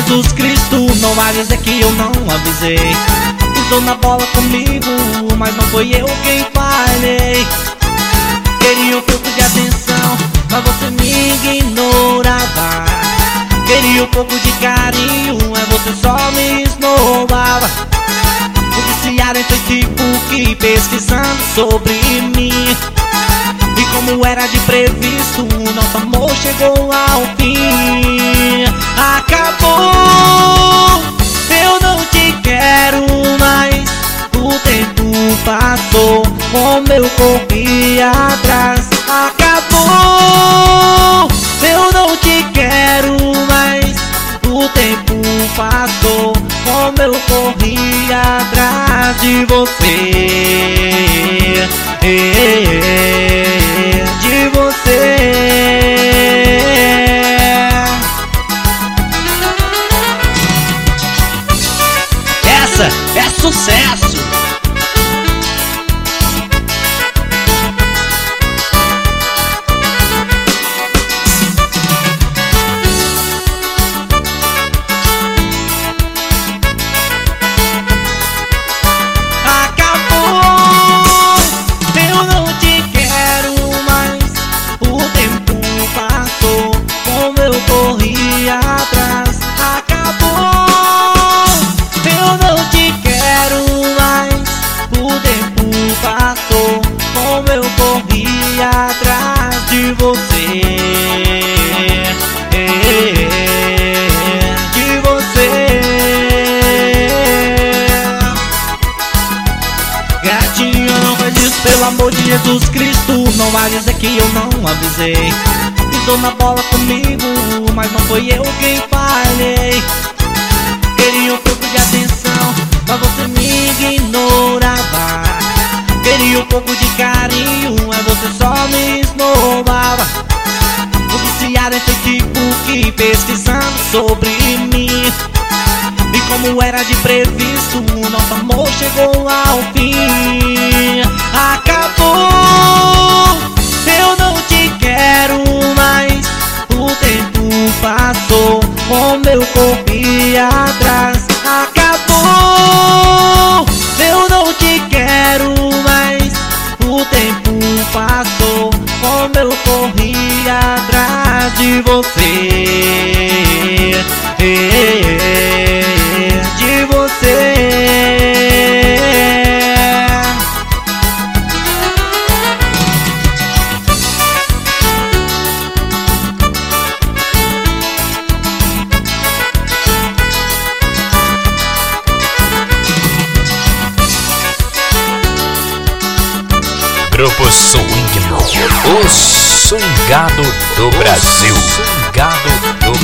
Jesus Cristo, não vai dizer que eu não avisei. Pisou na bola comigo, mas não foi eu quem falhei. Queria um pouco de atenção, mas você me ignorava. Queria um pouco de carinho, mas você só me esnobava. Viciado em Facebook, pesquisando sobre mim. E como era de previsto, nosso amor chegou ao fim. Acabou, eu não te quero mais. O tempo passou, como eu corri atrás. Acabou, eu não te quero mais. O tempo passou, como eu corri atrás de você, de você. Essa é sucesso. Atrás de você, de você. Gatinho, não faz isso, pelo amor de Jesus Cristo. Não vai dizer que eu não avisei. Pisou na bola comigo, mas não foi eu quem falhei. Queria um pouco de atenção, mas você me ignorava. Queria um pouco de carinho, mas você só me esnobava. Viciado em Facebook, pesquisando sobre mim. E como era de previsto, nosso amor chegou ao fim. Acabou, eu não te quero mais. O tempo passou, como eu corri atrás. Acabou, eu não te quero mais. O tempo passou, como eu corri atrás de você, de você. Grupo Swing, o swingado do Brasil. Swingado do